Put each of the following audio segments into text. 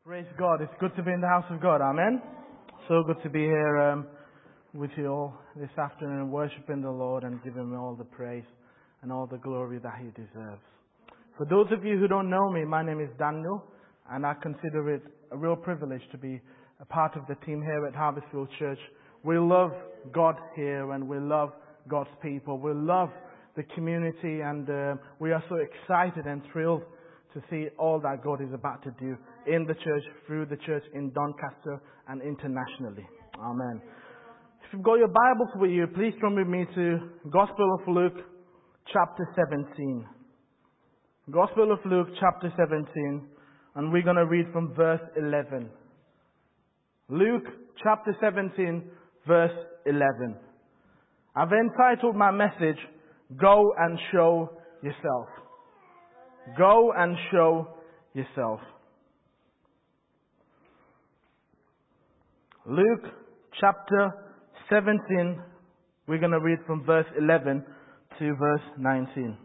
Praise God. It's good to be in the house of God. Amen. So good to be here with you all this afternoon, worshiping the Lord and giving Him all the praise and all the glory that He deserves. For those of you who don't know me, my name is Daniel, and I consider it a real privilege to be a part of the team here at Harvestfield Church. We love God here and we love God's people. We love the community, and we are so excited and thrilled to see all that God is about to do in the church, through the church in Doncaster and internationally. Amen. If you've got your Bibles with you, please turn with me to Gospel of Luke, chapter 17. Gospel of Luke, chapter 17, and we're going to read from verse 11. Luke, chapter 17, verse 11. I've entitled my message, Go and Show Yourself. Go and show yourself. Luke chapter 17, we're going to read from verse 11 to verse 19.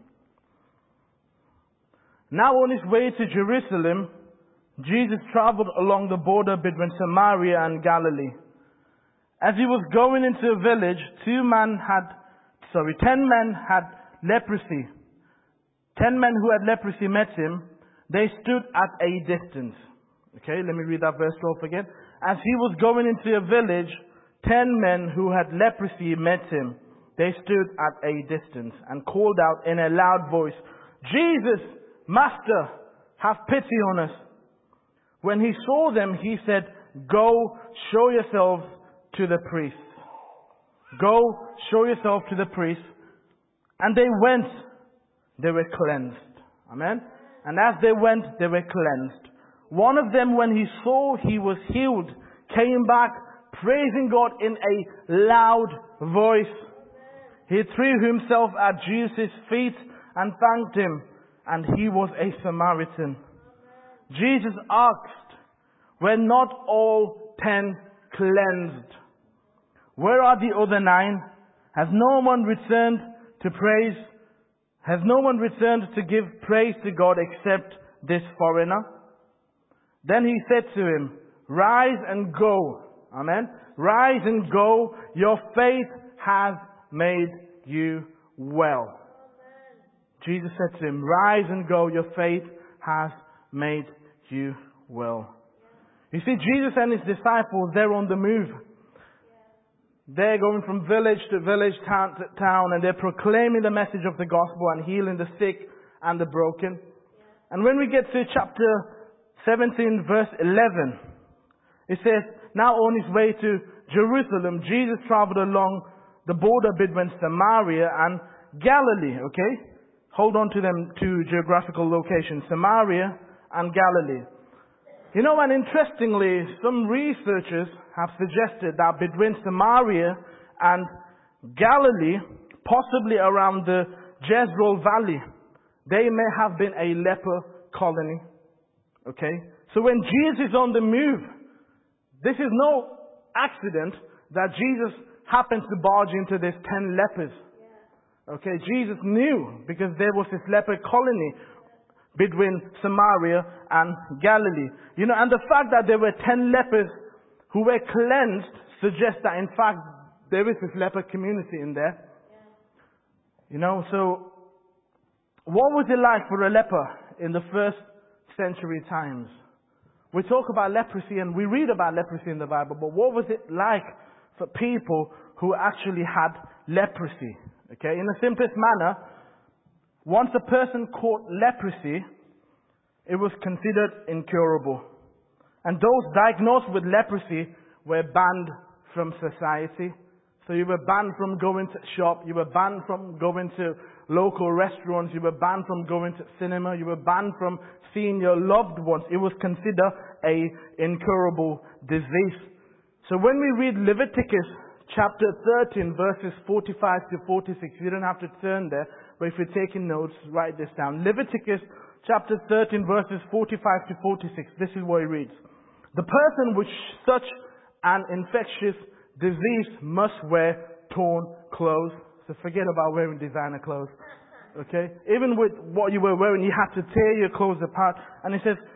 Now on his way to Jerusalem, Jesus traveled along the border between Samaria and Galilee. As he was going into a village, 10 men had leprosy. 10 men who had leprosy met him. They stood at a distance. Okay, let me read that verse 12 again. As he was going into a village, 10 men who had leprosy met him. They stood at a distance and called out in a loud voice, Jesus, Master, have pity on us. When he saw them, he said, Go, show yourselves to the priest. Go, show yourself to the priest. And they went. They were cleansed. Amen. And as they went, they were cleansed. One of them, when he saw he was healed, came back praising God in a loud voice. He threw himself at Jesus' feet and thanked him. And he was a Samaritan. Jesus asked, were not all 10 cleansed? Where are the other 9? Has no one returned to praise? Has no one returned to give praise to God except this foreigner? Then he said to him, Rise and go. Amen. Rise and go. Your faith has made you well. Amen. Jesus said to him, Rise and go. Your faith has made you well. You see, Jesus and his disciples, they're on the move. They're going from village to village, town to town, and they're proclaiming the message of the gospel and healing the sick and the broken. And when we get to chapter 17, verse 11, it says, Now on his way to Jerusalem, Jesus traveled along the border between Samaria and Galilee. Okay? Hold on to them two geographical locations, Samaria and Galilee. You know, and interestingly, some researchers have suggested that between Samaria and Galilee, possibly around the Jezreel Valley, they may have been a leper colony. Okay? So when Jesus is on the move, this is no accident that Jesus happens to barge into these 10 lepers. Okay? Jesus knew, because there was this leper colony between Samaria and Galilee. You know, and the fact that there were 10 lepers who were cleansed suggests that in fact there is this leper community in there. You know, so what was it like for a leper in the first century times? We talk about leprosy and we read about leprosy in the Bible, but what was it like for people who actually had leprosy? Okay, in the simplest manner, once a person caught leprosy, it was considered incurable. And those diagnosed with leprosy were banned from society. So you were banned from going to shop, you were banned from going to local restaurants, you were banned from going to cinema, you were banned from seeing your loved ones. It was considered a incurable disease. So when we read Leviticus chapter 13 verses 45 to 46, you don't have to turn there, but if you're taking notes, write this down. Leviticus chapter 13 verses 45 to 46, this is what it reads. The person with such an infectious disease must wear torn clothes. So forget about wearing designer clothes. Okay? Even with what you were wearing, you had to tear your clothes apart. And it says,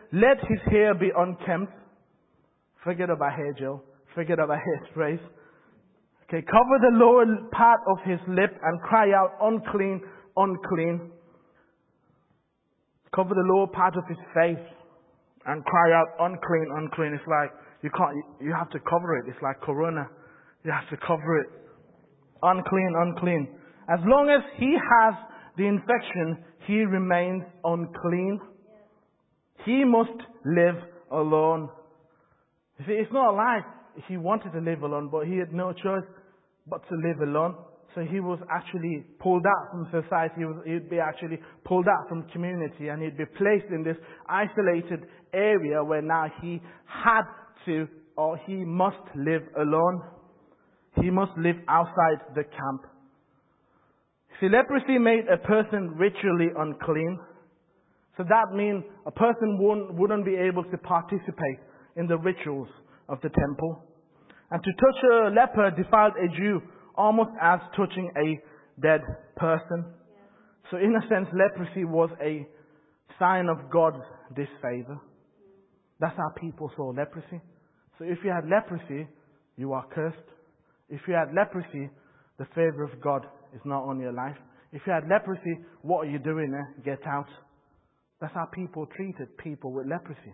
let his hair be unkempt. Forget about hair gel. Forget about hairsprays. Okay, cover the lower part of his lip and cry out, unclean, unclean. Cover the lower part of his face and cry out, unclean, unclean. It's like you have to cover it. It's like corona. You have to cover it. Unclean, unclean. As long as he has the infection, he remains unclean. He must live alone. You see, it's not like he wanted to live alone, but he had no choice but to live alone. So he was actually pulled out from society. He'd be actually pulled out from community, and he'd be placed in this isolated area where now he had to, or he must live alone. He must live outside the camp. See, leprosy made a person ritually unclean. So that means a person wouldn't be able to participate in the rituals of the temple. And to touch a leper defiled a Jew almost as touching a dead person. So in a sense, leprosy was a sign of God's disfavor. That's how people saw leprosy. So if you had leprosy, you are cursed. If you had leprosy, the favor of God is not on your life. If you had leprosy, what are you doing there? Get out. That's how people treated people with leprosy.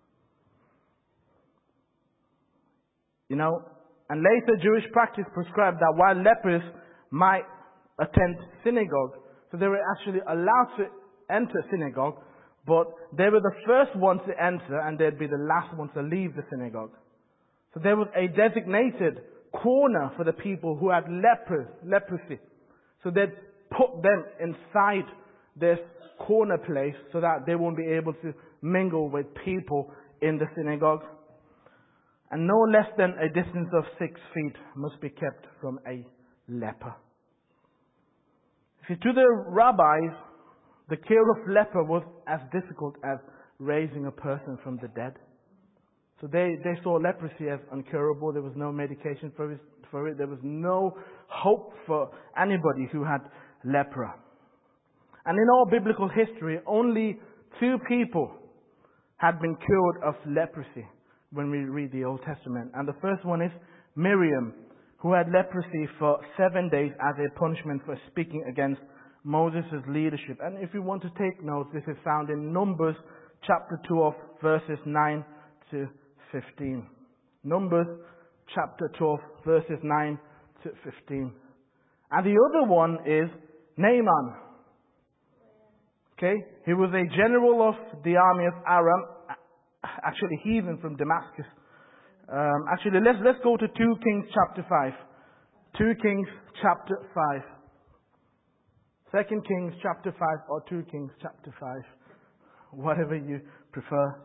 You know, and later Jewish practice prescribed that while lepers might attend synagogue, so they were actually allowed to enter synagogue, but they were the first ones to enter and they'd be the last ones to leave the synagogue. So there was a designated corner for the people who had leprosy. So they'd put them inside this corner place so that they won't be able to mingle with people in the synagogue. And no less than a distance of 6 feet must be kept from a leper. See, to the rabbis, the care of leper was as difficult as raising a person from the dead. So they saw leprosy as incurable. There was no medication for it. There was no hope for anybody who had lepra. And in all biblical history, only 2 people had been cured of leprosy when we read the Old Testament. And the first one is Miriam, who had leprosy for 7 days as a punishment for speaking against Moses' leadership. And if you want to take notes, this is found in Numbers chapter 12, verses 9 to 15. Numbers chapter 12, verses 9 to 15. And the other one is Naaman. Okay? He was a general of the army of Aram, actually heathen from Damascus. Actually, let's go to 2 Kings chapter 5. 2 Kings chapter 5. 2 Kings chapter 5 or 2 Kings chapter 5. Whatever you prefer.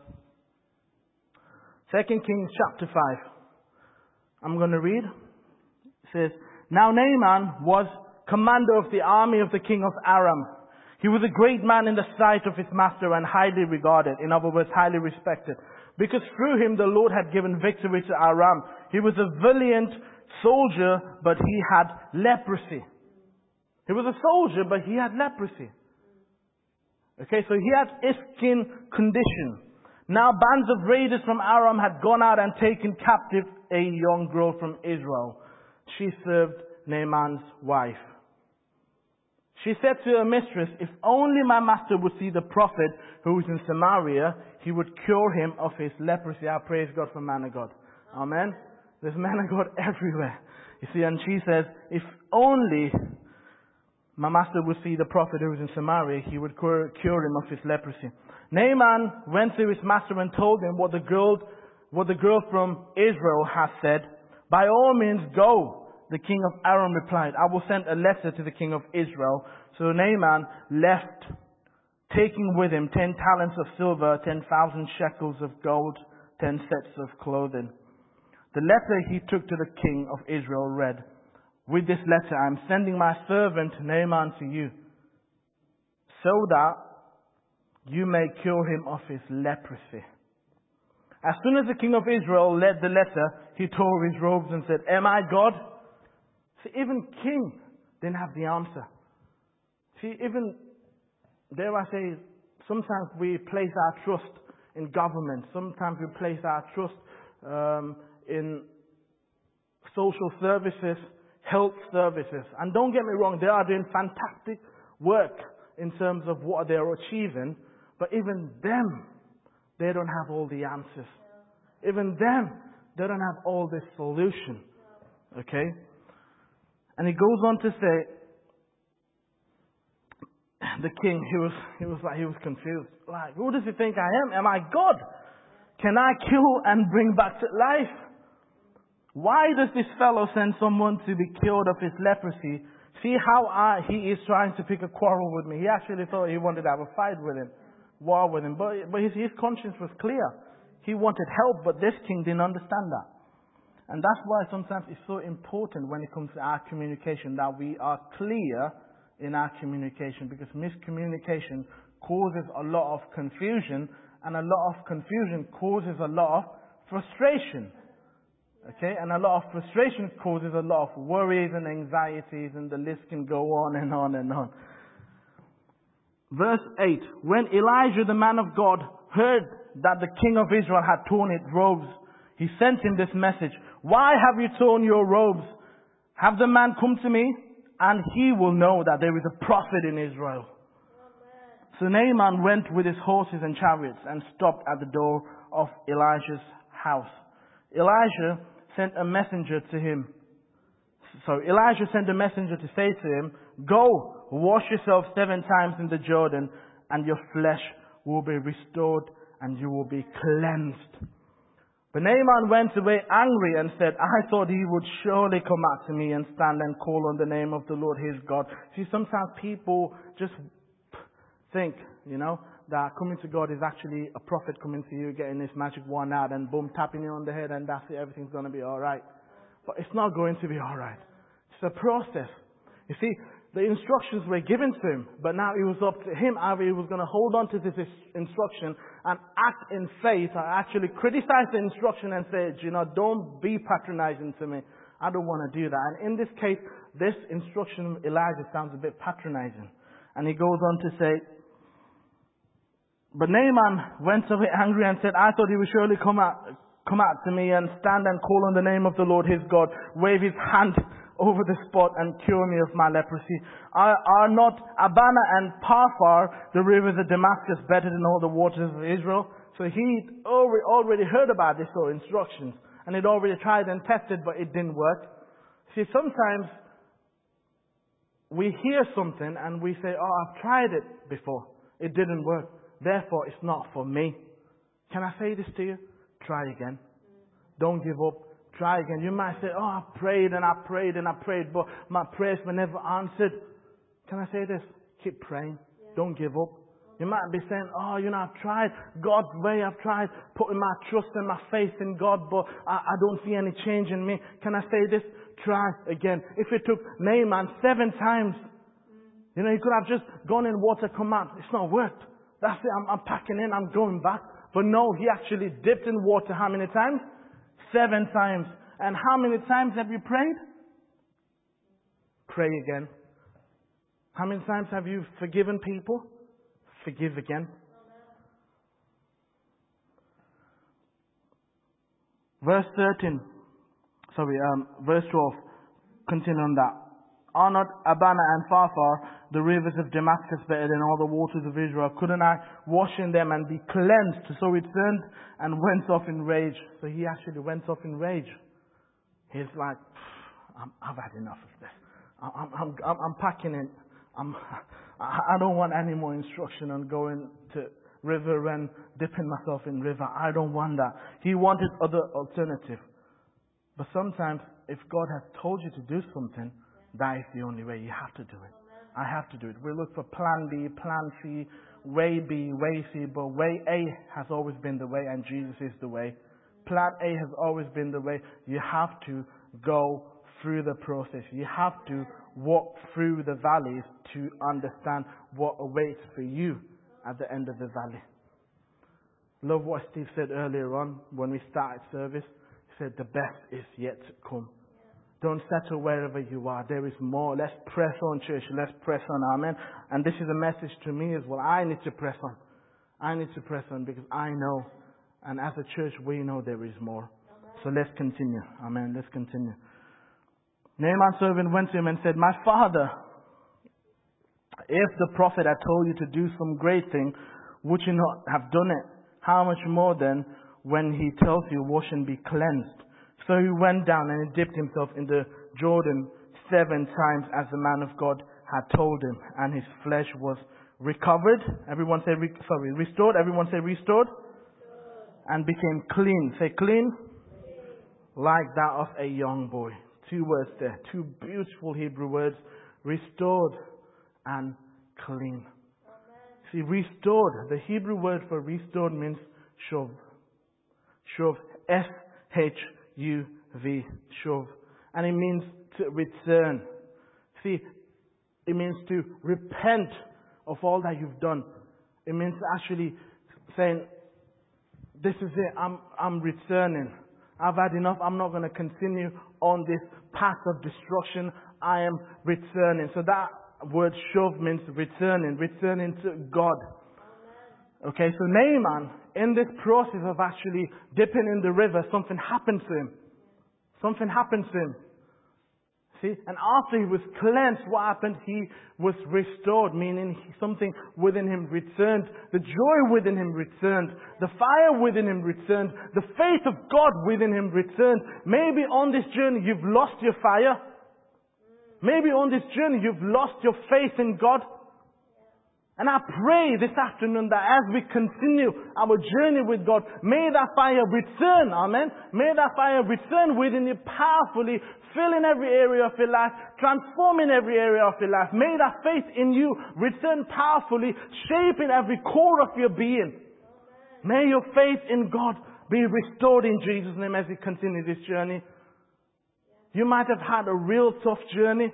2 Kings chapter 5. I'm going to read. It says, Now Naaman was commander of the army of the king of Aram. He was a great man in the sight of his master and highly regarded. In other words, highly respected. Because through him the Lord had given victory to Aram. He was a valiant soldier, but he had leprosy. He was a soldier, but he had leprosy. Okay, so he had a skin condition. Now bands of raiders from Aram had gone out and taken captive a young girl from Israel. She served Naaman's wife. She said to her mistress, If only my master would see the prophet who is in Samaria, he would cure him of his leprosy. I praise God for man of God. Amen. There's man of God everywhere. You see, and she says, if only my master would see the prophet who is in Samaria, he would cure him of his leprosy. Naaman went to his master and told him what the girl from Israel has said. By all means, go. The king of Aram replied, I will send a letter to the king of Israel. So Naaman left, taking with him 10 talents of silver, 10,000 shekels of gold, 10 sets of clothing. The letter he took to the king of Israel read, With this letter I am sending my servant Naaman to you, so that you may cure him of his leprosy. As soon as the king of Israel read the letter, he tore his robes and said, Am I God? See, even king didn't have the answer. See, even, dare I say, sometimes we place our trust in government. Sometimes we place our trust in social services, health services. And don't get me wrong, they are doing fantastic work in terms of what they are achieving. But even them, they don't have all the answers. Even them, they don't have all the solution. Okay? And he goes on to say, the king, he was confused. Like, who does he think I am? Am I God? Can I kill and bring back to life? Why does this fellow send someone to be cured of his leprosy? See how he is trying to pick a quarrel with me. He actually thought he wanted to have a fight with him, war with him. But his conscience was clear. He wanted help, but this king didn't understand that. And that's why sometimes it's so important when it comes to our communication that we are clear in our communication, because miscommunication causes a lot of confusion, and a lot of confusion causes a lot of frustration. Okay? And a lot of frustration causes a lot of worries and anxieties, and the list can go on and on and on. Verse 8. When Elijah, the man of God, heard that the king of Israel had torn his robes, he sent him this message. Why have you torn your robes? Have the man come to me, and he will know that there is a prophet in Israel. So Naaman went with his horses and chariots and stopped at the door of Elijah's house. Elijah sent a messenger to him. So Elijah sent a messenger to say to him, go, wash yourself 7 times in the Jordan, and your flesh will be restored, and you will be cleansed. But Naaman went away angry and said, I thought he would surely come out to me and stand and call on the name of the Lord his God. See, sometimes people just think, that coming to God is actually a prophet coming to you, getting this magic wand out and boom, tapping you on the head, and that's it, everything's going to be alright. But it's not going to be alright. It's a process. You see, the instructions were given to him, but now it was up to him either he was going to hold on to this instruction and act in faith, or actually criticize the instruction and say, don't be patronizing to me. I don't want to do that. And in this case, this instruction of Elijah sounds a bit patronizing. And he goes on to say, but Naaman went away angry and said, I thought he would surely come out to me and stand and call on the name of the Lord his God, wave his hand over the spot and cure me of my leprosy. Are not Abana and Parphar, the rivers of Damascus, better than all the waters of Israel? So he already heard about this sort of instructions, and he'd already tried and tested, but it didn't work. See, sometimes we hear something and we say, I've tried it before. It didn't work. Therefore, it's not for me. Can I say this to you? Try again. Don't give up. Try again. You might say, I prayed and I prayed and I prayed, but my prayers were never answered. Can I say this? Keep praying. Yeah. Don't give up. You might be saying, I've tried God's way. I've tried putting my trust and my faith in God, but I don't see any change in me. Can I say this? Try again. If it took Naaman 7 times, he could have just gone in water, come out. It's not worked. That's it. I'm packing in. I'm going back. But no, he actually dipped in water how many times? 7 times. And how many times have you prayed? Pray again. How many times have you forgiven people? Forgive again. Verse 12. Continue on that. Are not Abana and Pharpar, the rivers of Damascus, better than all the waters of Israel? Couldn't I wash in them and be cleansed? So he turned and went off in rage. So he actually went off in rage. He's like, I've had enough of this. I'm packing in. I don't want any more instruction on going to river and dipping myself in river. I don't want that. He wanted other alternative. But sometimes, if God has told you to do something, that is the only way. You have to do it. I have to do it. We look for plan B, plan C, way B, way C, but way A has always been the way, and Jesus is the way. Plan A has always been the way. You have to go through the process. You have to walk through the valleys to understand what awaits for you at the end of the valley. Love what Steve said earlier on when we started service. He said, the best is yet to come. Don't settle wherever you are. There is more. Let's press on, church. Let's press on. Amen. And this is a message to me as well. I need to press on. I need to press on because I know, and as a church, we know there is more. So let's continue. Amen. Let's continue. Naaman's servant went to him and said, "My father, if the prophet had told you to do some great thing, would you not have done it? How much more then when he tells you, wash and be cleansed?" So he went down and he dipped himself in the Jordan 7 times as the man of God had told him, and his flesh was recovered. Everyone say, restored. Everyone say restored. And became clean. Say clean. Like that of a young boy. 2 words there. 2 beautiful Hebrew words. Restored and clean. See, restored. The Hebrew word for restored means shuv. Shuv. S-H-U-V. Shuv. And it means to return. See, it means to repent of all that you've done. It means actually saying, this is it, I'm returning. I've had enough. I'm not going to continue on this path of destruction. I am returning. So that word shuv means returning to God. Okay, so Naaman, in this process of actually dipping in the river, something happened to him. Something happened to him. See, and after he was cleansed, what happened? He was restored, meaning something within him returned. The joy within him returned. The fire within him returned. The faith of God within him returned. Maybe on this journey you've lost your fire. Maybe on this journey you've lost your faith in God. And I pray this afternoon that as we continue our journey with God, may that fire return, amen. May that fire return within you powerfully, filling every area of your life, transforming every area of your life. May that faith in you return powerfully, shaping every core of your being. May your faith in God be restored in Jesus' name as you continue this journey. You might have had a real tough journey.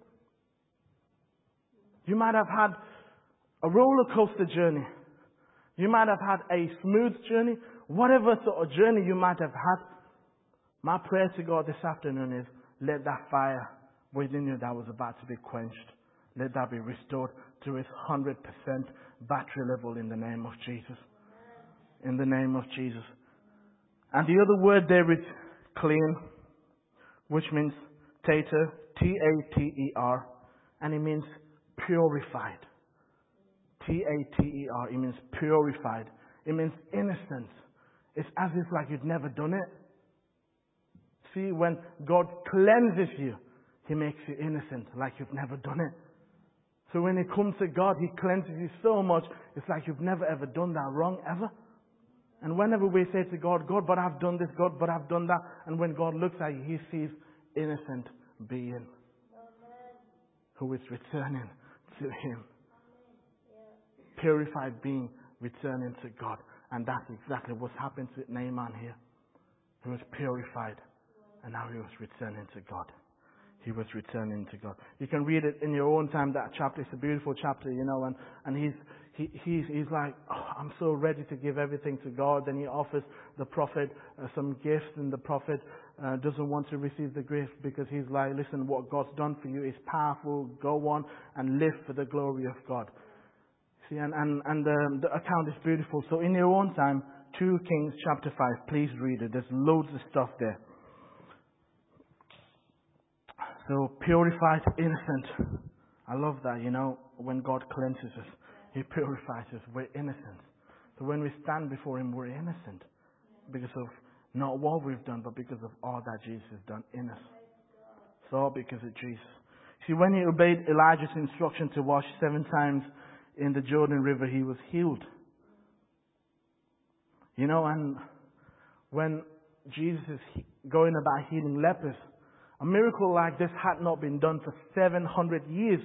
You might have had a roller coaster journey. You might have had a smooth journey. Whatever sort of journey you might have had, my prayer to God this afternoon is, let that fire within you that was about to be quenched, let that be restored to its 100% battery level in the name of Jesus. In the name of Jesus. And the other word there is clean, which means tater, T-A-T-E-R, and it means purified. T-A-T-E-R, it means purified. It means innocent. It's as if like you've never done it. See, when God cleanses you, He makes you innocent, like you've never done it. So when it comes to God, He cleanses you so much, it's like you've never ever done that wrong, ever. And whenever we say to God, God, but I've done this, God, but I've done that, and when God looks at you, He sees innocent being who is returning to Him. Purified being returning to God. And that's exactly what's happened to Naaman here. He was purified. And now he was returning to God. He was returning to God. You can read it in your own time, that chapter. It's a beautiful chapter, you know. And he's like, oh, I'm so ready to give everything to God. Then he offers the prophet some gifts. And the prophet doesn't want to receive the gift because he's like, listen, what God's done for you is powerful. Go on and live for the glory of God. See, and the account is beautiful. So in your own time, 2 Kings chapter 5, please read it. There's loads of stuff there. So purified, innocent. I love that, you know, when God cleanses us, He purifies us. We're innocent. So when we stand before Him, we're innocent. Because of not what we've done, but because of all that Jesus has done in us. It's all because of Jesus. See, when he obeyed Elijah's instruction to wash 7 times in the Jordan River, he was healed. You know, and when Jesus is going about healing lepers, a miracle like this had not been done for 700 years.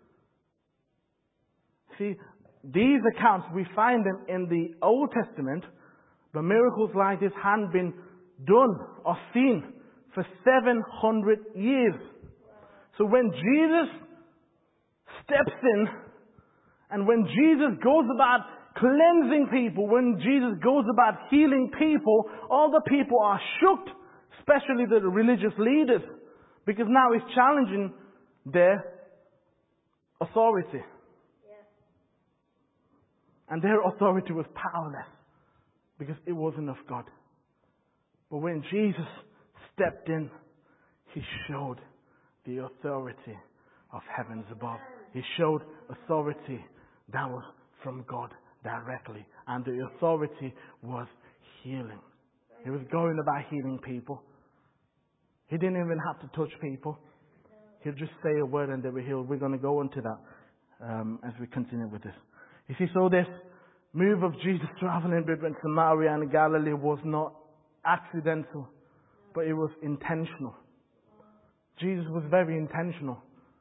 See, these accounts, we find them in the Old Testament, but miracles like this hadn't been done or seen for 700 years. So when Jesus steps in, and when Jesus goes about cleansing people, when Jesus goes about healing people, all the people are shocked, especially the religious leaders, because now he's challenging their authority. And their authority was powerless because it wasn't of God. But when Jesus stepped in, He showed the authority of heavens above. He showed authority that was from God directly. And the authority was healing. He was going about healing people. He didn't even have to touch people. He'd just say a word and they were healed. We're going to go into that as we continue with this. You see, so this move of Jesus traveling between Samaria and Galilee was not accidental, but it was intentional. Jesus was very intentional.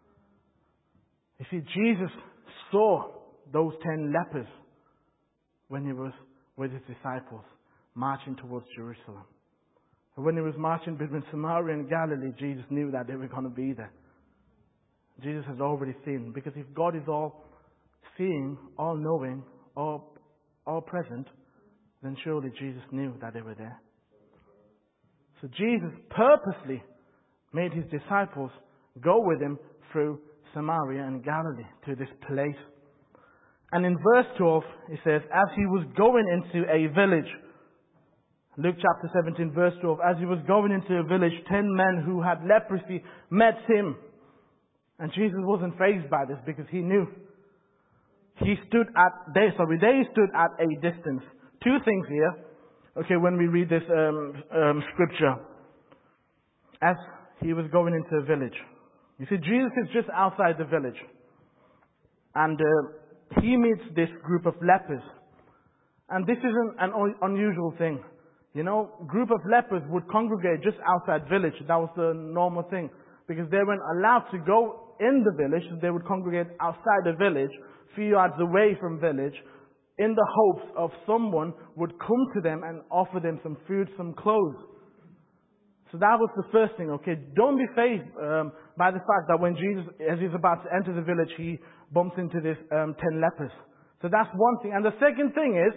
You see, Jesus saw those 10 lepers when He was with His disciples marching towards Jerusalem. And when He was marching between Samaria and Galilee, Jesus knew that they were going to be there. Jesus has already seen. Because if God is all seeing, all knowing, all present, then surely Jesus knew that they were there. So Jesus purposely made His disciples go with Him through Samaria and Galilee to this place. And in verse 12, it says, as He was going into a village, Luke chapter 17, verse 12, as He was going into a village, 10 men who had leprosy met Him. And Jesus wasn't fazed by this because He knew. They stood at a distance. Two things here. Okay, when we read this scripture. As He was going into a village. You see, Jesus is just outside the village. And He meets this group of lepers. And this isn't an unusual thing. You know, group of lepers would congregate just outside village. That was the normal thing. Because they weren't allowed to go in the village. They would congregate outside the village, a few yards away from village, in the hopes of someone would come to them and offer them some food, some clothes. So that was the first thing, okay? Don't be fazed by the fact that when Jesus, as He's about to enter the village, He bumps into this 10 lepers. So that's one thing. And the second thing is,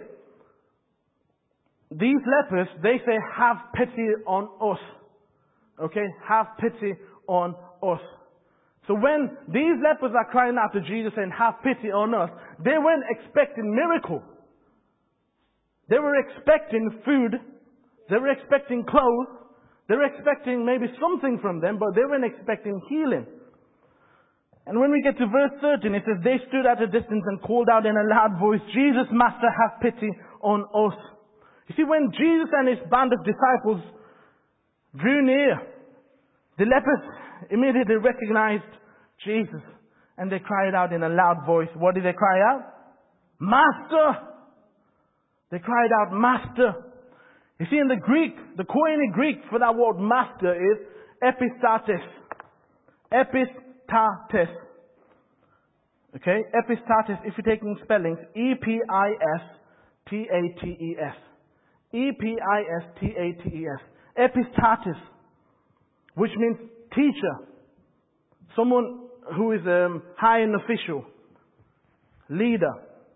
these lepers, they say, have pity on us. Okay? Have pity on us. So when these lepers are crying out to Jesus saying, have pity on us, they weren't expecting miracle. They were expecting food. They were expecting clothes. They were expecting maybe something from them, but they weren't expecting healing. And when we get to verse 13, it says, they stood at a distance and called out in a loud voice, Jesus, Master, have pity on us. You see, when Jesus and His band of disciples drew near, the lepers immediately recognized Jesus. And they cried out in a loud voice. What did they cry out? Master! They cried out, Master! You see, in the Greek, the Koine Greek for that word master is epistates. Epistates. Okay? Epistates, if you're taking spellings, E-P-I-S-T-A-T-E-S. E-P-I-S-T-A-T-E-S. Epistates. Which means teacher. Someone who is high in official. Leader.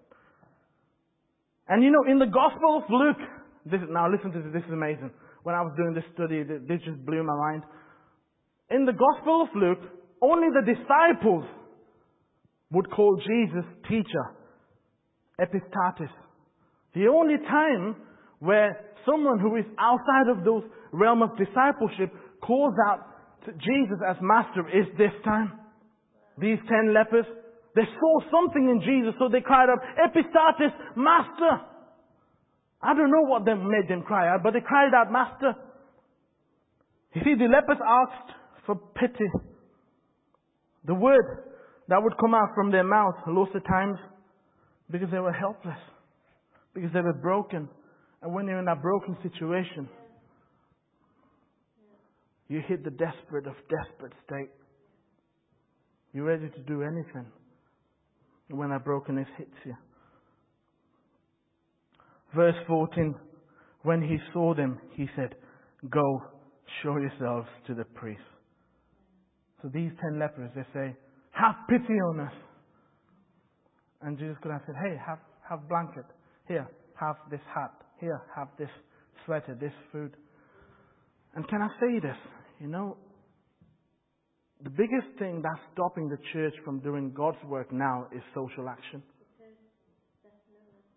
And you know, in the Gospel of Luke, now listen to this, this is amazing. When I was doing this study, this just blew my mind. In the Gospel of Luke, only the disciples would call Jesus teacher. Epistates. The only time where someone who is outside of those realm of discipleship calls out to Jesus as master is this time. These 10 lepers, they saw something in Jesus, so they cried out, Epistates, Master! I don't know what made them cry out, but they cried out, Master! You see, the lepers asked for pity. The word that would come out from their mouth lots of times because they were helpless, because they were broken. And when you're in a broken situation, you hit the desperate state. You're ready to do anything when that brokenness hits you. Verse 14, when He saw them, He said, go, show yourselves to the priest. So these 10 lepers, they say, have pity on us. And Jesus could have said, hey, have blanket. Here, have this hat. Here, have this sweater, this food. And can I say this? You know, the biggest thing that's stopping the church from doing God's work now is social action.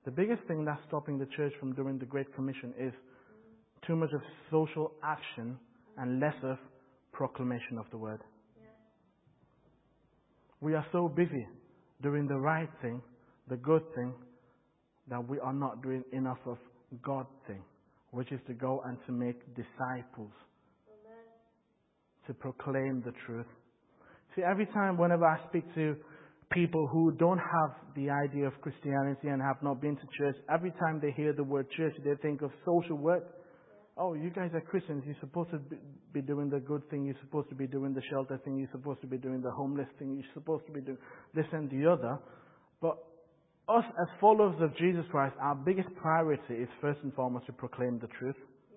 The biggest thing that's stopping the church from doing the Great Commission is too much of social action and less of proclamation of the word. We are so busy doing the right thing, the good thing, that we are not doing enough of God thing, which is to go and to make disciples, to proclaim the truth. See, every time whenever I speak to people who don't have the idea of Christianity and have not been to church, every time they hear the word church, they think of social work. Oh, you guys are Christians. You're supposed to be doing the good thing. You're supposed to be doing the shelter thing. You're supposed to be doing the homeless thing. You're supposed to be doing this and the other. But us as followers of Jesus Christ, our biggest priority is first and foremost to proclaim the truth.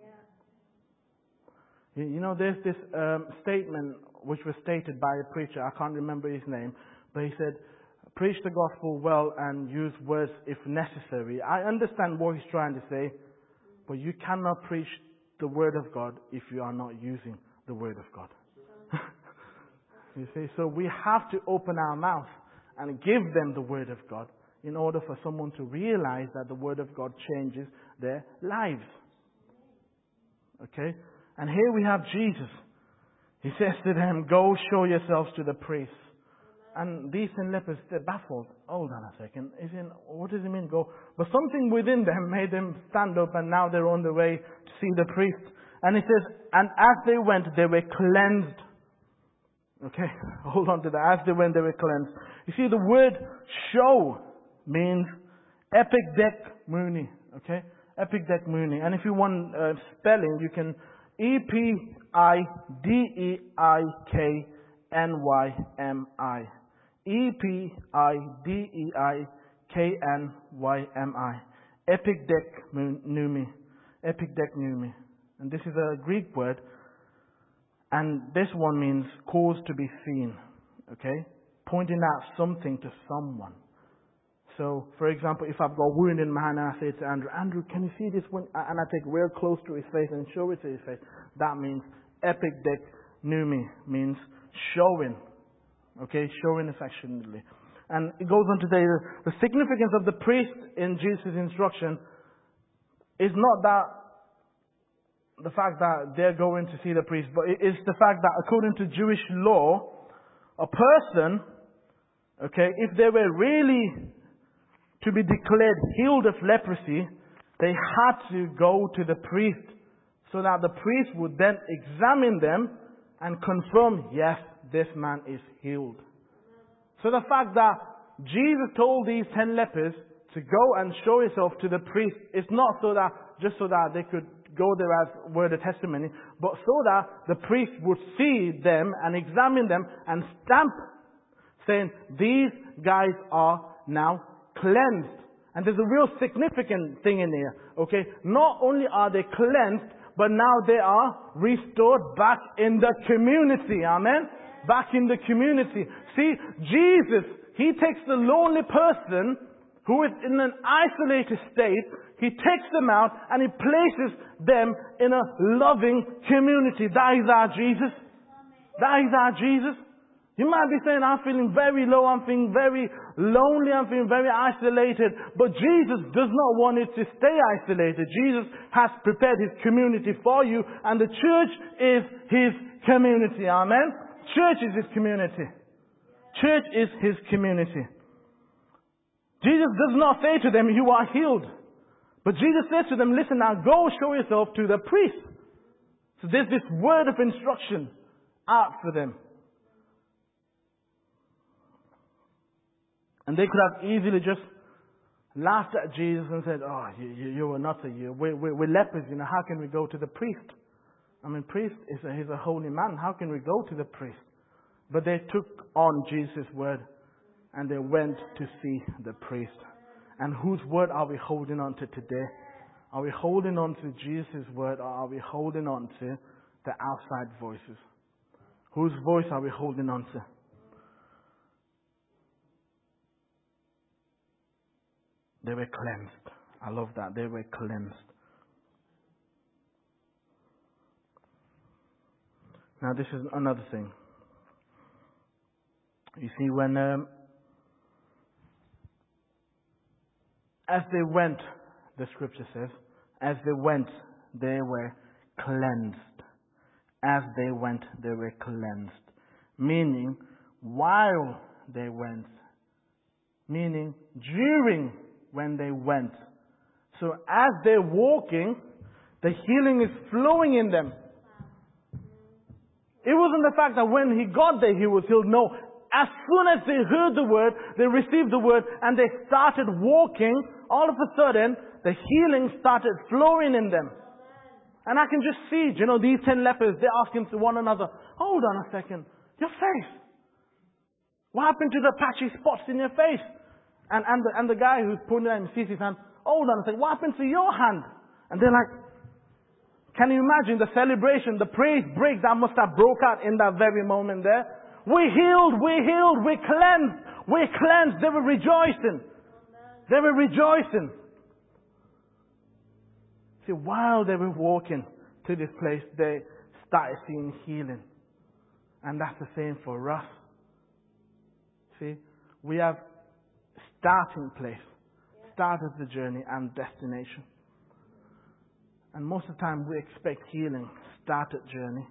Yeah. You know, there's this statement which was stated by a preacher. I can't remember his name. But he said, preach the gospel well and use words if necessary. I understand what he's trying to say. But you cannot preach the word of God if you are not using the word of God. You see, so we have to open our mouth and give them the word of God in order for someone to realize that the word of God changes their lives. Okay? And here we have Jesus. He says to them, go show yourselves to the priests. And these 10 lepers, they're baffled. Hold on a second. What does it mean go? But something within them made them stand up, and now they're on the way to see the priest. And it says, and as they went, they were cleansed. Okay, hold on to that. As they went, they were cleansed. You see, the word show means epidekmuni. Okay, epidekmuni. And if you want spelling, you can EPIDEIKNYMI. EPIDEIKNYMI. Epidekmuni. Epidekmuni. And this is a Greek word. And this one means cause to be seen. Okay? Pointing out something to someone. So, for example, if I've got a wound in my hand and I say to Andrew, can you see this one? And I take real close to his face and show it to his face. That means epidekmuni, means showing. Okay, showing affectionately. And it goes on to say the significance of the priest in Jesus' instruction is not that the fact that they're going to see the priest, but it is the fact that according to Jewish law, a person, okay, if they were really to be declared healed of leprosy, they had to go to the priest so that the priest would then examine them and confirm, yes, this man is healed. So the fact that Jesus told these 10 lepers to go and show himself to the priest is not just so that they could go there as word of testimony, but so that the priest would see them and examine them and stamp, saying, these guys are now cleansed. And there's a real significant thing in here. Okay, not only are they cleansed, but now they are restored back in the community. Amen? Back in the community. See, Jesus, He takes the lonely person who is in an isolated state, He takes them out and He places them in a loving community. That is our Jesus. That is our Jesus. You might be saying, I'm feeling very low, I'm feeling very lonely, I'm feeling very isolated. But Jesus does not want it to stay isolated. Jesus has prepared His community for you, and the church is His community. Amen? Church is His community. Church is His community. Jesus does not say to them, you are healed. But Jesus says to them, listen now, go show yourself to the priest. So there's this word of instruction out for them. And they could have easily just laughed at Jesus and said, oh, you are not we're lepers, how can we go to the priest? I mean, priest, he's a holy man. How can we go to the priest? But they took on Jesus' word and they went to see the priest. And whose word are we holding on to today? Are we holding on to Jesus' word, or are we holding on to the outside voices? Whose voice are we holding on to? They were cleansed. I love that. They were cleansed. Now this is another thing. You see, when As they went, the scripture says, as they went, they were cleansed. As they went, they were cleansed. Meaning, while they went. Meaning, during when they went. So as they're walking, the healing is flowing in them. It wasn't the fact that when he got there, he was healed. No. As soon as they heard the word, they received the word, and they started walking, all of a sudden, the healing started flowing in them. And I can just see, these 10 lepers, they're asking to one another, hold on a second, your face. What happened to the patchy spots in your face? And the guy who's pointing at him sees his hand, hold on a second, what happened to your hand? And they're like, can you imagine the celebration, the praise break that must have broke out in that very moment there? We're healed, we're cleansed. They were rejoicing. They were rejoicing. See, while they were walking to this place, they started seeing healing. And that's the same for us. See, we have starting place, start of the journey and destination. And most of the time we expect healing, start at journey.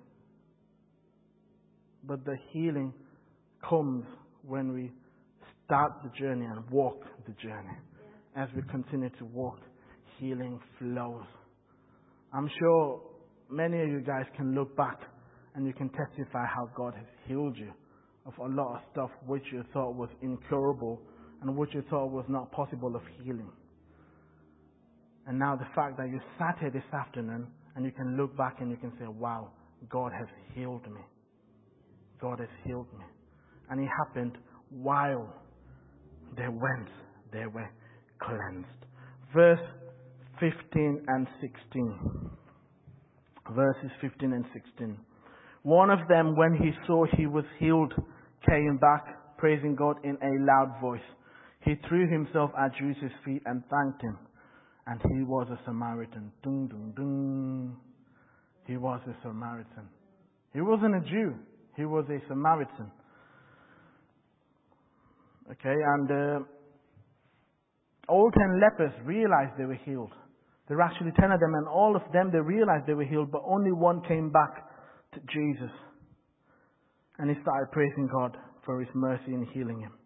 But the healing comes when we start the journey and walk the journey. As we continue to walk, healing flows. I'm sure many of you guys can look back and you can testify how God has healed you of a lot of stuff which you thought was incurable and which you thought was not possible of healing. And now the fact that you sat here this afternoon and you can look back and you can say, wow, God has healed me. God has healed me. And it happened while they went, they were cleansed. Verse 15 and 16. Verses 15 and 16. One of them, when he saw he was healed, came back, praising God in a loud voice. He threw himself at Jesus' feet and thanked him. And he was a Samaritan. Dun, dun, dun. He was a Samaritan. He wasn't a Jew. He was a Samaritan. Okay, and all 10 lepers realized they were healed. There were actually 10 of them, and all of them, they realized they were healed, but only one came back to Jesus. And he started praising God for his mercy in healing him.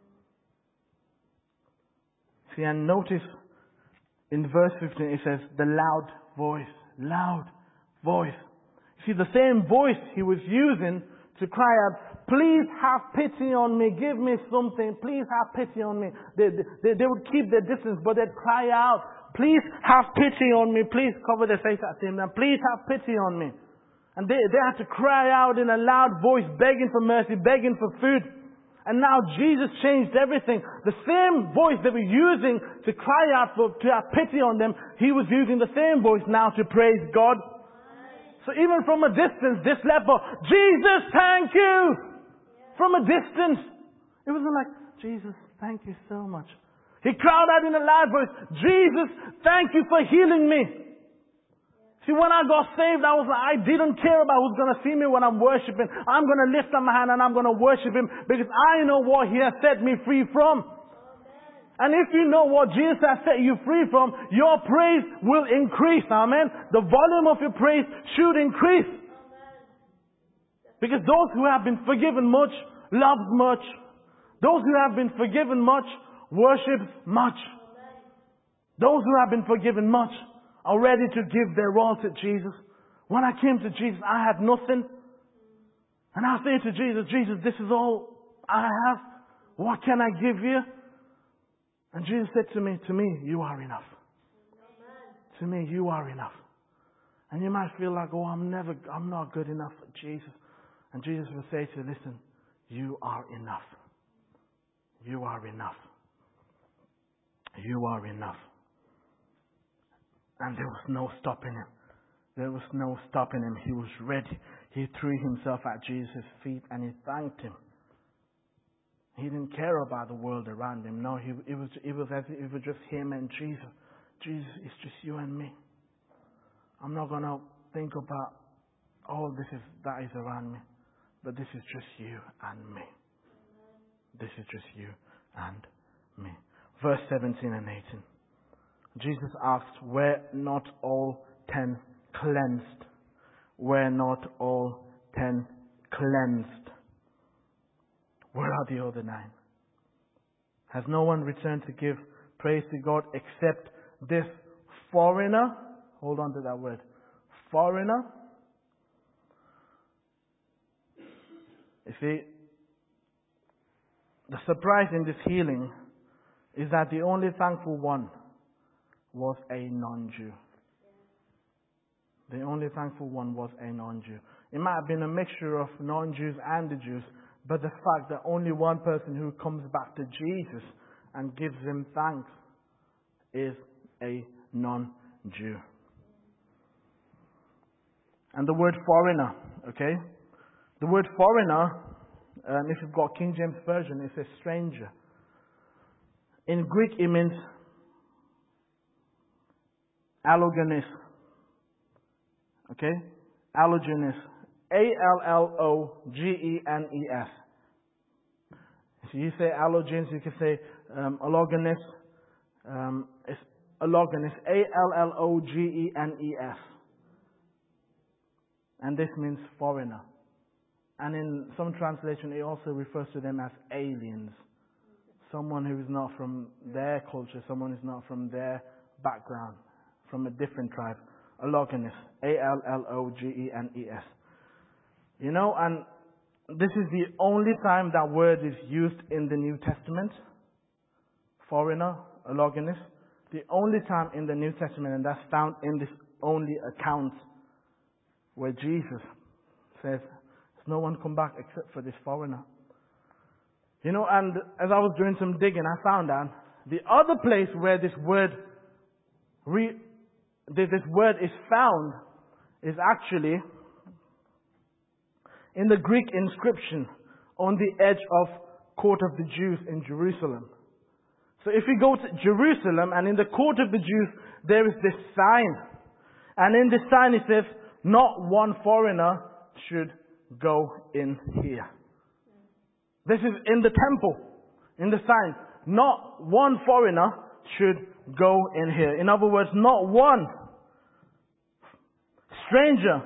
See, and notice in verse 15 it says, the loud voice. Loud voice. See, the same voice he was using to cry out, please have pity on me, give me something, please have pity on me. They would keep their distance, but they'd cry out, please have pity on me, please cover their face at him, and please have pity on me. And they had to cry out in a loud voice, begging for mercy, begging for food. And now Jesus changed everything. The same voice they were using to cry out to have pity on them, he was using the same voice now to praise God. So even from a distance, this leper, Jesus, thank you! From a distance. It wasn't like, Jesus, thank you so much. He cried out in a loud voice, Jesus, thank you for healing me. See, when I got saved, I didn't care about who's going to see me when I'm worshiping. I'm going to lift up my hand and I'm going to worship Him because I know what He has set me free from. And if you know what Jesus has set you free from, your praise will increase. Amen. The volume of your praise should increase. Because those who have been forgiven much, love much. Those who have been forgiven much, worship much. Those who have been forgiven much are ready to give their all to Jesus. When I came to Jesus, I had nothing. And I say to Jesus, Jesus, this is all I have. What can I give you? And Jesus said to me, you are enough. Amen. To me, you are enough. And you might feel like, I'm not good enough for Jesus. And Jesus will say to you, listen, you are enough. You are enough. You are enough. And there was no stopping him. There was no stopping him. He was ready. He threw himself at Jesus' feet and he thanked him. He didn't care about the world around him. No, it was as if it was just him and Jesus. Jesus, it's just you and me. I'm not going to think about all that is around me. But this is just you and me. This is just you and me. Verse 17 and 18. Jesus asked, were not all 10 cleansed? Were not all 10 cleansed? Where are the other 9? Has no one returned to give praise to God except this foreigner? Hold on to that word. Foreigner. You see, the surprise in this healing is that the only thankful one was a non-Jew. The only thankful one was a non-Jew. It might have been a mixture of non-Jews and the Jews, but the fact that only one person who comes back to Jesus and gives him thanks is a non-Jew. And the word foreigner, okay? The word foreigner, if you've got King James Version, it says stranger. In Greek, it means allogenes. Okay? Allogenes. Allogenes. If you say allogenes, you can say allogenes. It's allogenes. Allogenes. And this means foreigner. And in some translation, it also refers to them as aliens. Someone who is not from their culture, someone who is not from their background, from a different tribe. Allogenes. Allogenes. You know, and this is the only time that word is used in the New Testament. Foreigner, allogenes. The only time in the New Testament, and that's found in this only account where Jesus says, "There's no one come back except for this foreigner." You know, and as I was doing some digging, I found out the other place where this word is found is actually in the Greek inscription on the edge of Court of the Jews in Jerusalem. So if you go to Jerusalem, and in the Court of the Jews, there is this sign. And in this sign it says, "Not one foreigner should go in here." This is in the temple, in the sign. Not one foreigner should go in here. In other words, not one stranger,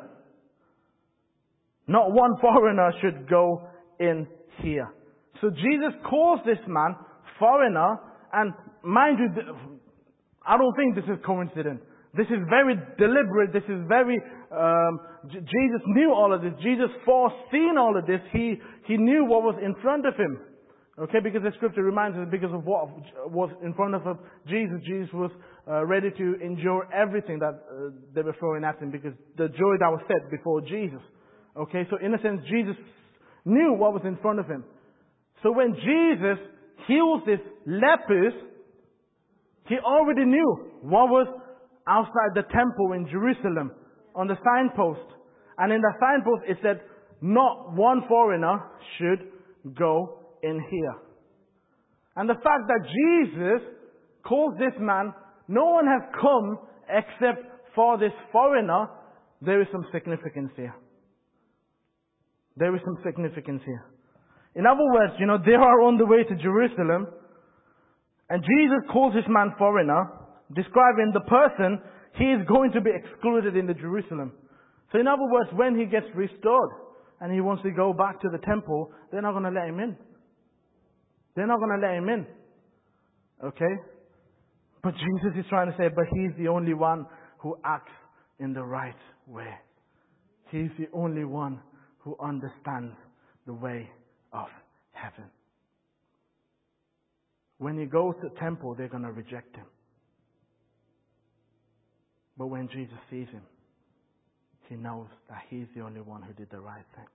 not one foreigner should go in here. So Jesus calls this man foreigner, and mind you, I don't think this is coincidence. This is very deliberate. This is very, Jesus knew all of this. Jesus foreseen all of this. He knew what was in front of him. Okay, because the scripture reminds us, because of what was in front of Jesus, Jesus was ready to endure everything that they were throwing at him, because the joy that was set before Jesus. Okay, so in a sense, Jesus knew what was in front of him. So when Jesus heals this lepers, he already knew what was outside the temple in Jerusalem on the signpost. And in the signpost it said, "Not one foreigner should go in here." And the fact that Jesus calls this man, "No one has come except for this foreigner," there is some significance here. There is some significance here. In other words, you know, they are on the way to Jerusalem, and Jesus calls this man foreigner, describing the person he is going to be excluded in the Jerusalem. So in other words, when he gets restored and he wants to go back to the temple, they're not going to let him in. They're not going to let him in. Okay? But Jesus is trying to say, but he's the only one who acts in the right way. He's the only one who understands the way of heaven. When he goes to the temple, they're going to reject him. But when Jesus sees him, he knows that he's the only one who did the right thing.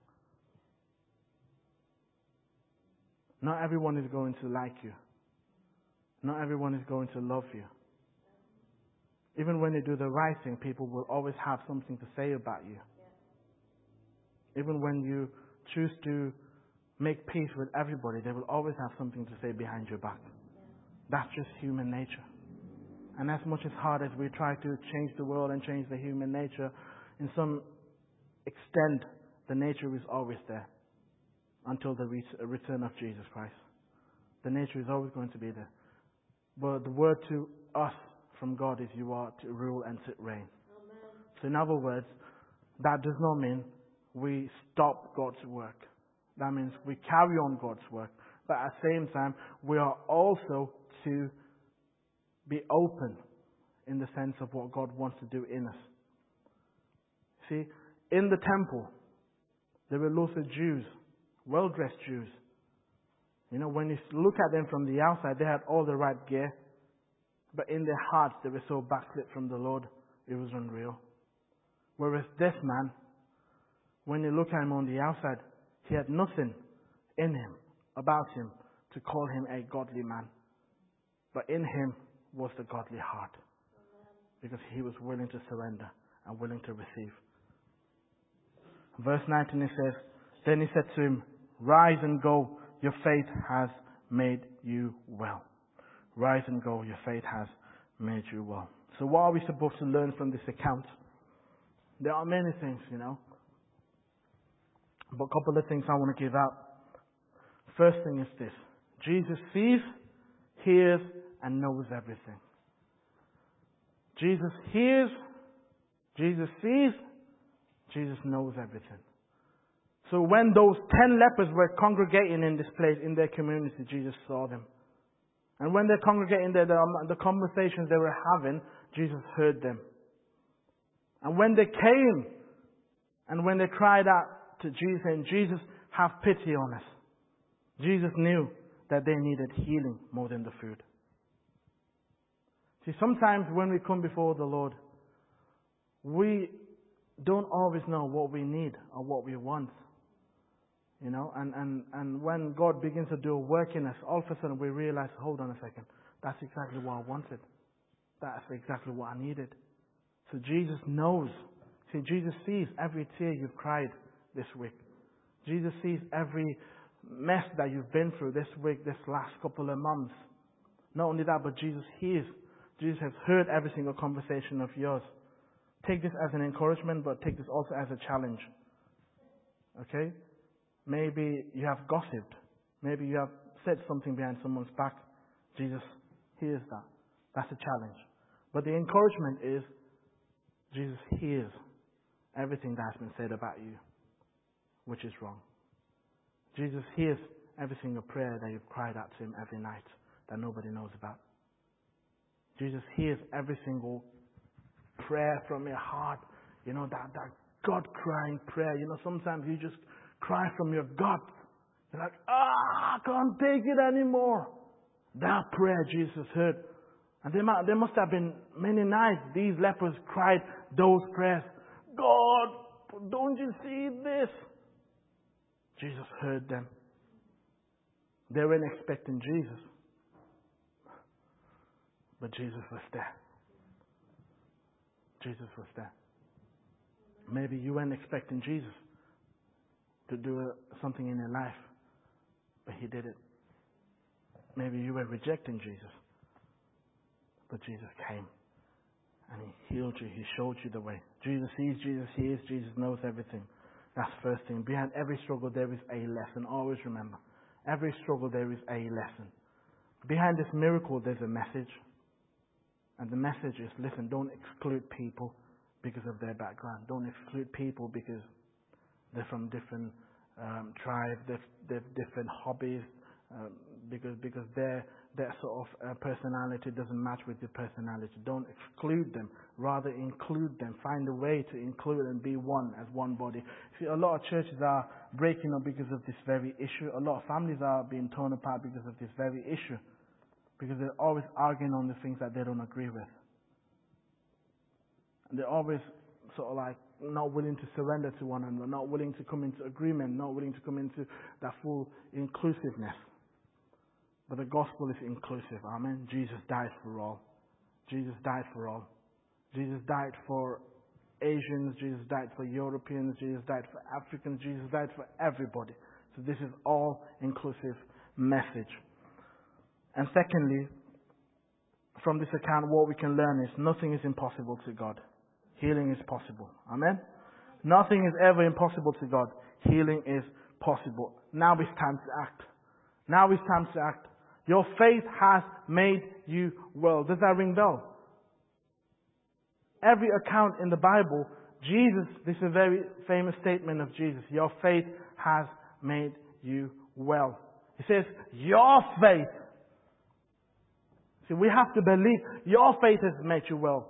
Not everyone is going to like you. Not everyone is going to love you. Even when you do the right thing, people will always have something to say about you. Even when you choose to make peace with everybody, they will always have something to say behind your back. That's just human nature. And as much as hard as we try to change the world and change the human nature, in some extent, the nature is always there until the return of Jesus Christ. The nature is always going to be there. But the word to us from God is you are to rule and to reign. So in other words, that does not mean we stop God's work. That means we carry on God's work. But at the same time, we are also to be open in the sense of what God wants to do in us. See, in the temple, there were lots of Jews, well-dressed Jews. You know, when you look at them from the outside, they had all the right gear. But in their hearts, they were so backslid from the Lord, it was unreal. Whereas this man, when you look at him on the outside, he had nothing in him, about him, to call him a godly man. But in him was the godly heart. Because he was willing to surrender and willing to receive. Verse 19 it says, then he said to him, rise and go, your faith has made you well. Rise and go, your faith has made you well. So what are we supposed to learn from this account? There are many things, you know. But a couple of things I want to give out. First thing is this. Jesus sees, hears, and knows everything. Jesus hears, Jesus sees, Jesus knows everything. So when those 10 lepers were congregating in this place, in their community, Jesus saw them. And when they're congregating there, the conversations they were having, Jesus heard them. And when they came, and when they cried out to Jesus, saying, Jesus, have pity on us. Jesus knew that they needed healing more than the food. See, sometimes when we come before the Lord, we don't always know what we need or what we want. You know, and when God begins to do a work in us, all of a sudden we realize, hold on a second, that's exactly what I wanted. That's exactly what I needed. So Jesus knows. See, Jesus sees every tear you've cried this week. Jesus sees every mess that you've been through this week, this last couple of months. Not only that, but Jesus hears. Jesus has heard every single conversation of yours. Take this as an encouragement, but take this also as a challenge. Okay? Maybe you have gossiped. Maybe you have said something behind someone's back. Jesus hears that. That's a challenge. But the encouragement is, Jesus hears everything that has been said about you, which is wrong. Jesus hears every single prayer that you've cried out to Him every night that nobody knows about. Jesus hears every single prayer from your heart. You know, that God-crying prayer. You know, sometimes you just cry from your gut. You're like, I can't take it anymore. That prayer Jesus heard. And there must have been many nights these lepers cried those prayers. God, don't you see this? Jesus heard them. They weren't expecting Jesus. But Jesus was there. Jesus was there. Maybe you weren't expecting Jesus to do something in your life, but He did it. Maybe you were rejecting Jesus, but Jesus came and He healed you. He showed you the way. Jesus sees, Jesus hears, Jesus knows everything. That's the first thing. Behind every struggle there is a lesson. Always remember, every struggle there is a lesson. Behind this miracle there's a message. And the message is, listen, don't exclude people because of their background. Don't exclude people because they're from different tribes, they've different hobbies, because their sort of personality doesn't match with your personality. Don't exclude them. Rather, include them. Find a way to include and be one as one body. See, a lot of churches are breaking up because of this very issue. A lot of families are being torn apart because of this very issue. Because they're always arguing on the things that they don't agree with. And they're always sort of like not willing to surrender to one another, not willing to come into agreement, not willing to come into that full inclusiveness. But the gospel is inclusive. Amen. Jesus died for all. Jesus died for all. Jesus died for Asians. Jesus died for Europeans. Jesus died for Africans. Jesus died for everybody. So this is all inclusive message. And secondly, from this account, what we can learn is nothing is impossible to God. Healing is possible. Amen? Nothing is ever impossible to God. Healing is possible. Now it's time to act. Now it's time to act. Your faith has made you well. Does that ring bell? every account in the Bible, Jesus, this is a very famous statement of Jesus, your faith has made you well. He says, your faith. See, we have to believe your faith has made you well.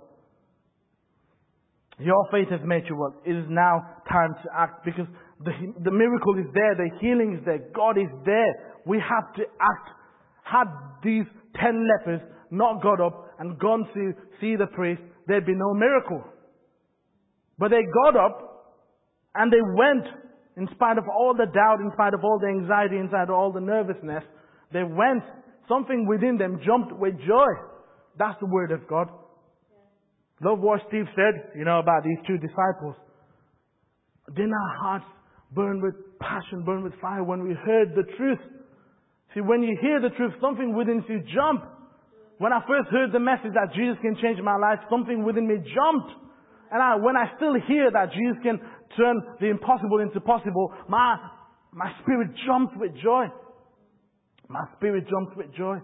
Your faith has made you well. It is now time to act, because the miracle is there, the healing is there, God is there. We have to act. Had these 10 lepers not got up and gone to see the priest, there'd be no miracle. But they got up and they went, in spite of all the doubt, in spite of all the anxiety, in spite of all the nervousness. They went. Something within them jumped with joy. That's the word of God. Love what Steve said, about these 2 disciples. Didn't our hearts burn with passion, burn with fire when we heard the truth? See, when you hear the truth, something within you jump. When I first heard the message that Jesus can change my life, something within me jumped. And when I still hear that Jesus can turn the impossible into possible, my spirit jumps with joy. My spirit jumps with joy.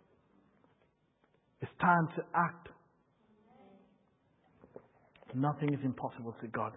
It's time to act. Nothing is impossible to God.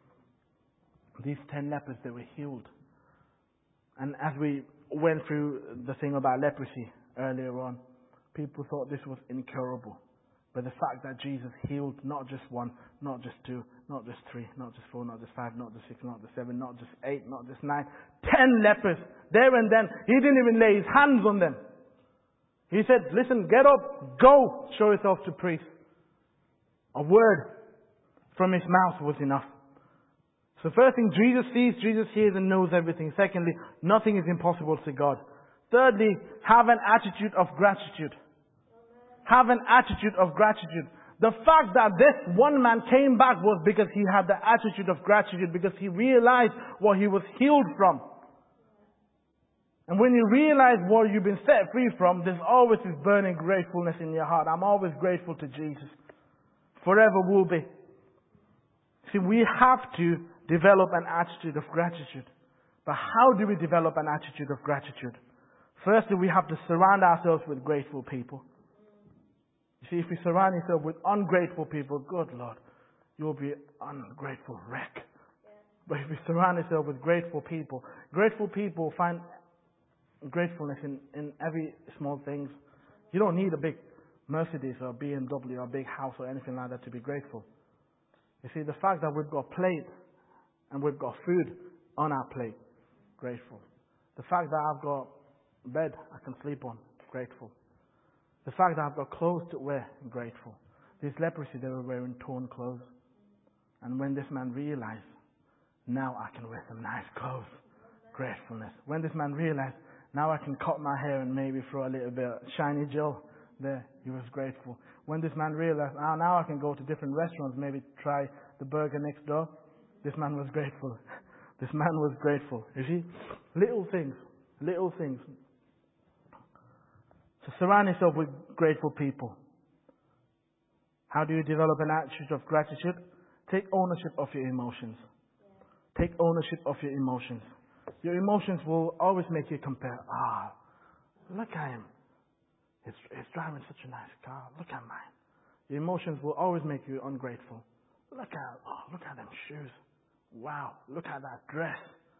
These 10 lepers, they were healed. And as we went through the thing about leprosy earlier on, people thought this was incurable. But the fact that Jesus healed not just 1, not just 2, not just 3, not just 4, not just 5, not just 6, not just 7, not just 8, not just 9, 10 lepers. There and then, He didn't even lay His hands on them. He said, listen, get up, go, show yourself to priest. A word from His mouth was enough. So first thing, Jesus sees, Jesus hears and knows everything. Secondly, nothing is impossible to God. Thirdly, have an attitude of gratitude. Have an attitude of gratitude. The fact that this one man came back was because he had the attitude of gratitude, because he realized what he was healed from. And when you realize what you've been set free from, there's always this burning gratefulness in your heart. I'm always grateful to Jesus. Forever will be. See, we have to develop an attitude of gratitude. But how do we develop an attitude of gratitude? Firstly, we have to surround ourselves with grateful people. You see, if we surround yourself with ungrateful people, good Lord, you'll be an ungrateful wreck. But if we surround yourself with grateful people find gratefulness in every small things. You don't need a big Mercedes or BMW or a big house or anything like that to be grateful. You see, the fact that we've got plates and we've got food on our plate, grateful. The fact that I've got a bed I can sleep on, grateful. The fact that I've got clothes to wear, grateful. This leprosy, they were wearing torn clothes. And when this man realized, now I can wear some nice clothes, gratefulness. When this man realized, now I can cut my hair and maybe throw a little bit of shiny gel there, he was grateful. When this man realized, now I can go to different restaurants, maybe try the burger next door, this man was grateful. This man was grateful. You see? Little things. So surround yourself with grateful people. How do you develop an attitude of gratitude? Take ownership of your emotions. Take ownership of your emotions. Your emotions will always make you compare. Look at him. He's driving such a nice car. Look at mine. Your emotions will always make you ungrateful. Look at them shoes. Wow, look at that dress.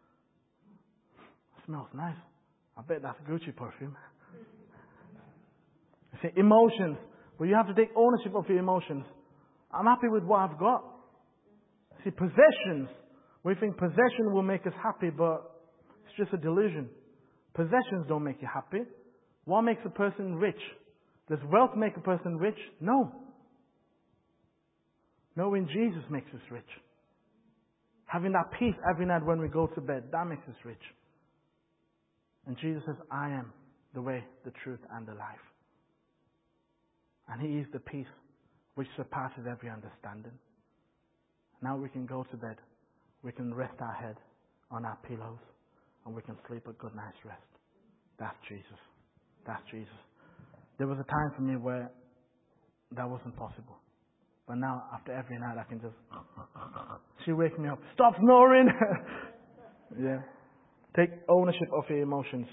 It smells nice. I bet that's Gucci perfume. You see, emotions. Well, you have to take ownership of your emotions. I'm happy with what I've got. See, possessions. We think possession will make us happy, but it's just a delusion. Possessions don't make you happy. What makes a person rich? Does wealth make a person rich? No. Knowing Jesus makes us rich. Having that peace every night when we go to bed, that makes us rich. And Jesus says, I am the way, the truth, and the life. And He is the peace which surpasses every understanding. Now we can go to bed. We can rest our head on our pillows. And we can sleep a good night's rest. That's Jesus. That's Jesus. There was a time for me where that wasn't possible. But now, after every night, I can just... She wakes me up. Stop snoring! Yeah. Take ownership of your emotions.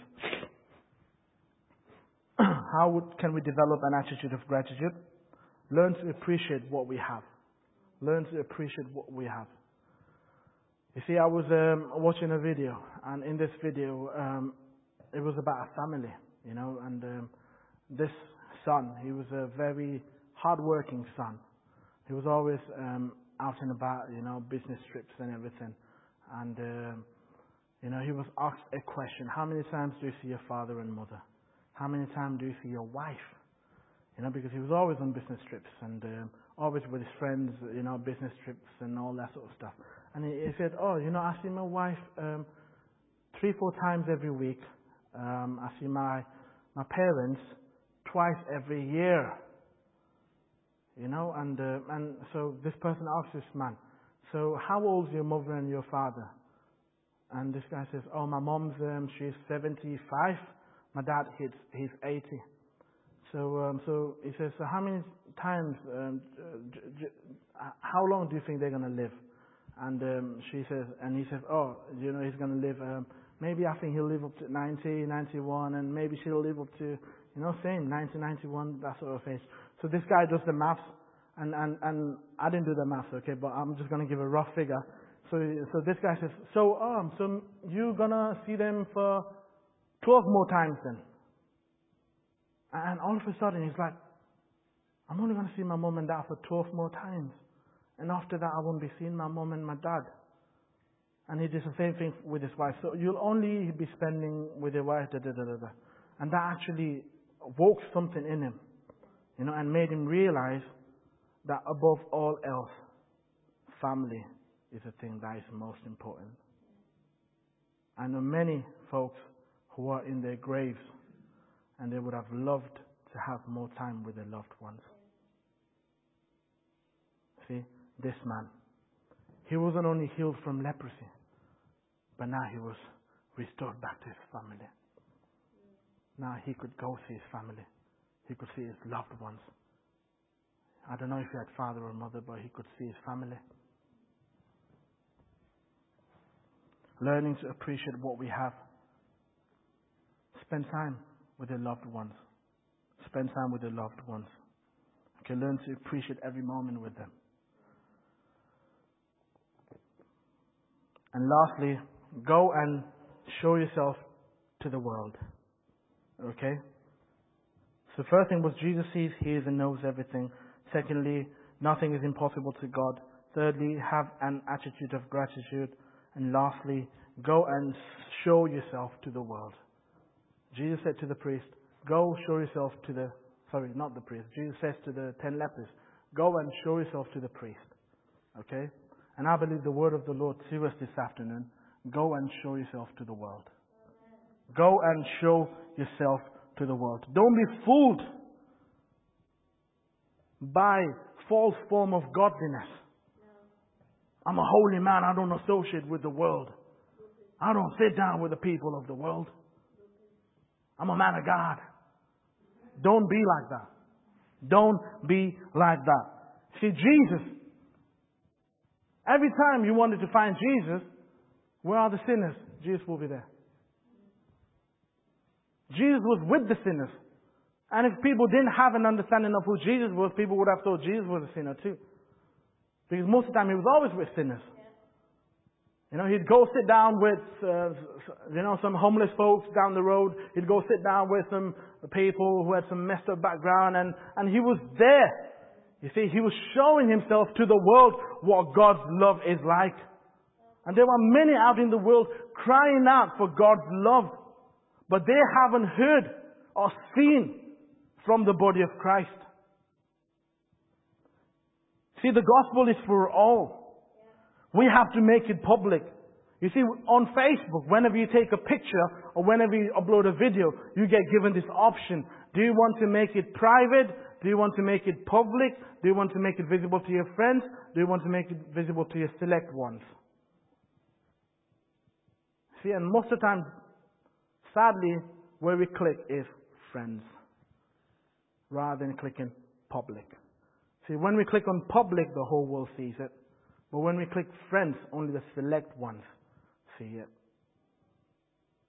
How can we develop an attitude of gratitude? Learn to appreciate what we have. Learn to appreciate what we have. You see, I was watching a video, and in this video, it was about a family, and this son, he was a very hard-working son. He was always out and about, business trips and everything. And, he was asked a question: how many times do you see your father and mother? How many times do you see your wife? Because he was always on business trips and always with his friends, business trips and all that sort of stuff. And he said, I see my wife 3-4 times every week. I see my parents twice every year. And so this person asked this man, so how old is your mother and your father? And this guy says, my mom's, she's 75. My dad, he's 80. So he says, so how many times, how long do you think they're going to live? And he says, he's going to live, maybe I think he'll live up to 90, 91, and maybe she'll live up to, same, 90, 91, that sort of age. So this guy does the maths, and I didn't do the maths, okay, but I'm just going to give a rough figure. So this guy says, so you're going to see them for 12 more times then? And all of a sudden he's like, I'm only going to see my mom and dad for 12 more times. And after that I won't be seeing my mom and my dad. And he did the same thing with his wife. So you'll only be spending with your wife, And that actually woke something in him, and made him realize that above all else, family is the thing that is most important. I know many folks who are in their graves, and they would have loved to have more time with their loved ones. See, this man, he wasn't only healed from leprosy, but now he was restored back to his family. Now he could go see his family. He could see his loved ones. I don't know if he had father or mother, but he could see his family. Learning to appreciate what we have. Spend time with your loved ones. Spend time with your loved ones. Okay, learn to appreciate every moment with them. And lastly, go and show yourself to the world. Okay? So first thing was Jesus sees, hears and knows everything. Secondly, nothing is impossible to God. Thirdly, have an attitude of gratitude. And lastly, go and show yourself to the world. Jesus said to the priest, go show yourself to the, not the priest. Jesus says to the 10 lepers, go and show yourself to the priest. Okay? And I believe the word of the Lord to us this afternoon, go and show yourself to the world. Go and show yourself to the world. Don't be fooled by false form of godliness. I'm a holy man. I don't associate with the world. I don't sit down with the people of the world. I'm a man of God. Don't be like that. Don't be like that. See, Jesus, every time you wanted to find Jesus, where are the sinners? Jesus will be there. Jesus was with the sinners. And if people didn't have an understanding of who Jesus was, people would have thought Jesus was a sinner too. Because most of the time he was always with sinners. He'd go sit down with, some homeless folks down the road. He'd go sit down with some people who had some messed up background, and he was there. You see, he was showing himself to the world what God's love is like. And there were many out in the world crying out for God's love, but they haven't heard or seen from the body of Christ. See, the gospel is for all. We have to make it public. You see, on Facebook, whenever you take a picture or whenever you upload a video, you get given this option. Do you want to make it private? Do you want to make it public? Do you want to make it visible to your friends? Do you want to make it visible to your select ones? See, and most of the time, sadly, where we click is friends, rather than clicking public. See, when we click on public, the whole world sees it. But when we click friends, only the select ones see it.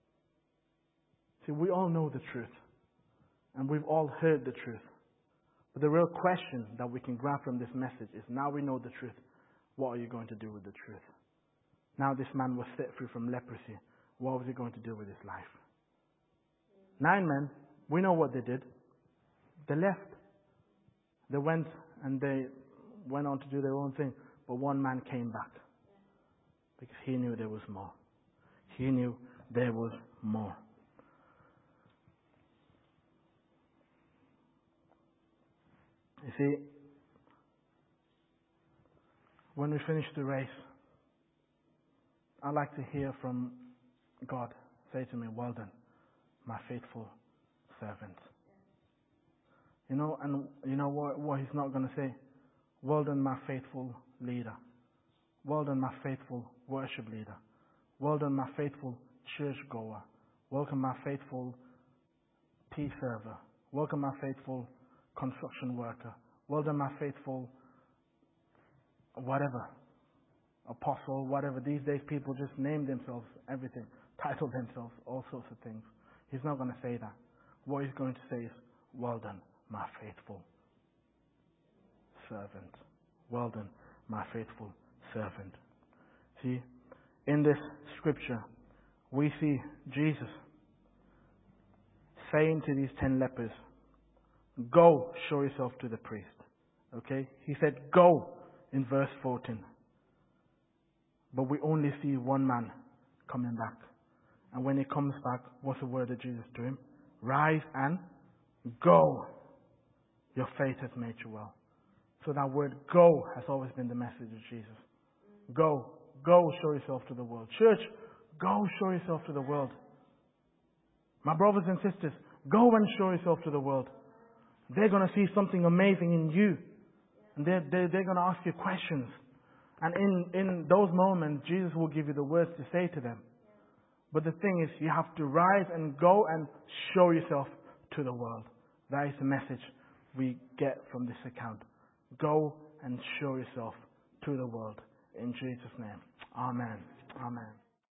See, we all know the truth. And we've all heard the truth. But the real question that we can grab from this message is, now we know the truth, what are you going to do with the truth? Now this man was set free from leprosy. What was he going to do with his life? 9 men, we know what they did. They left. They went and they went on to do their own thing. But 1 man came back. Because he knew there was more. He knew there was more. You see, when we finish the race, I'd like to hear from God say to me, well done, my faithful servant. You know, and you know what he's not going to say? Well done, my faithful leader. Well done, my faithful worship leader. Well done, my faithful church goer. Welcome, my faithful tea server. Welcome, my faithful construction worker. Well done, my faithful whatever, apostle, whatever. These days people just name themselves everything, title themselves, all sorts of things. He's not going to say that. What he's going to say is, well done, my faithful servant. Well done, my faithful servant. See, in this scripture, we see Jesus saying to these 10 lepers, go show yourself to the priest. Okay? He said, go in verse 14. But we only see 1 man coming back. And when he comes back, what's the word of Jesus to him? Rise and go. Your faith has made you well. So that word go has always been the message of Jesus. Go. Go show yourself to the world. Church, go show yourself to the world. My brothers and sisters, go and show yourself to the world. They're going to see something amazing in you. And they're going to ask you questions. And in those moments, Jesus will give you the words to say to them. But the thing is, you have to rise and go and show yourself to the world. That is the message we get from this account. Go and show yourself to the world. In Jesus' name. Amen. Amen.